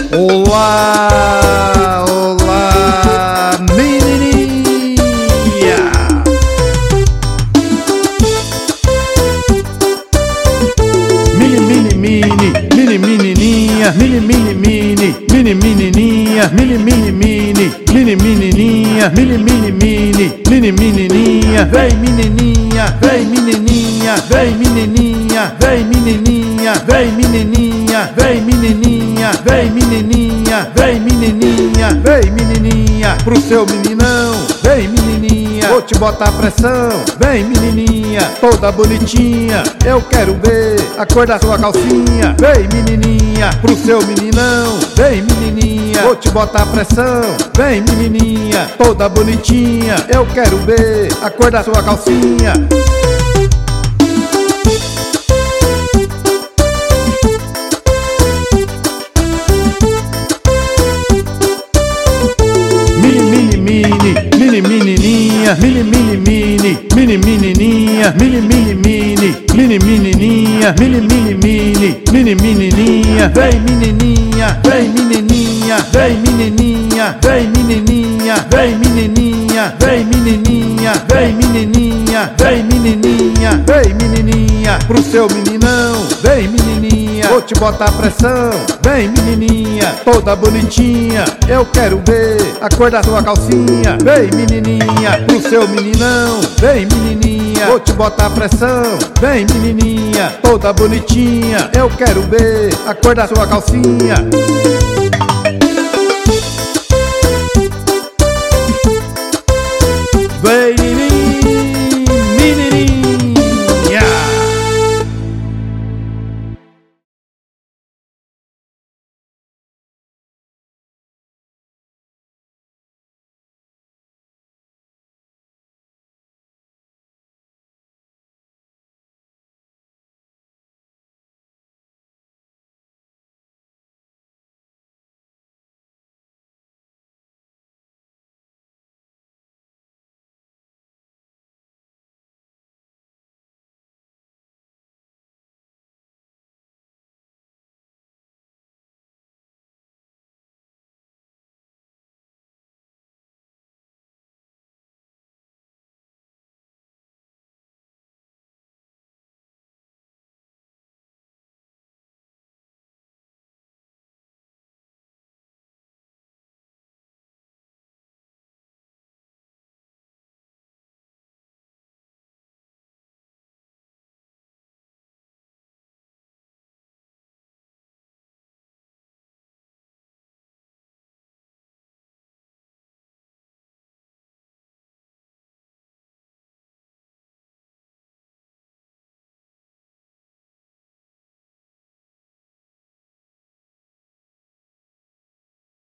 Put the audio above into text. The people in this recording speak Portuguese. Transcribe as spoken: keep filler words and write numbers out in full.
Olá, olá, menininha. Mini, mini, mini, mini, menininha, mini, mini, mini, mini, menininha, mini, mini, mini, mini, menininha, mini, mini, mini, mini, menininha, vem menininha, vem menininha, vem menininha, vem menininha, vem menininha, vem menininha, vem menininha, vem menininha, vem menininha, pro seu meninão, vem menininha, vou te botar pressão, vem menininha, toda bonitinha, eu quero ver a cor da sua calcinha, vem menininha, pro seu meninão, vem menininha, vou te botar pressão, vem menininha, toda bonitinha, eu quero ver a cor da sua calcinha. Mini, mini, mini, mini, menininha, mini, mini, mini, mini, menininha, mini, mini, mini, mini, menininha, mini, mini, mini, mini, menininha, vem menininha, vem menininha, vem menininha, vem menininha, vem menininha, vem menininha, vem menininha, vem menininha, vem menininha, pro seu meninão, vem menininha, vou te botar pressão, vem menininha, toda bonitinha, eu quero ver a cor da sua calcinha, vem menininha, pro seu meninão, vem menininha, vou te botar pressão, vem menininha, toda bonitinha, eu quero ver a cor da sua calcinha.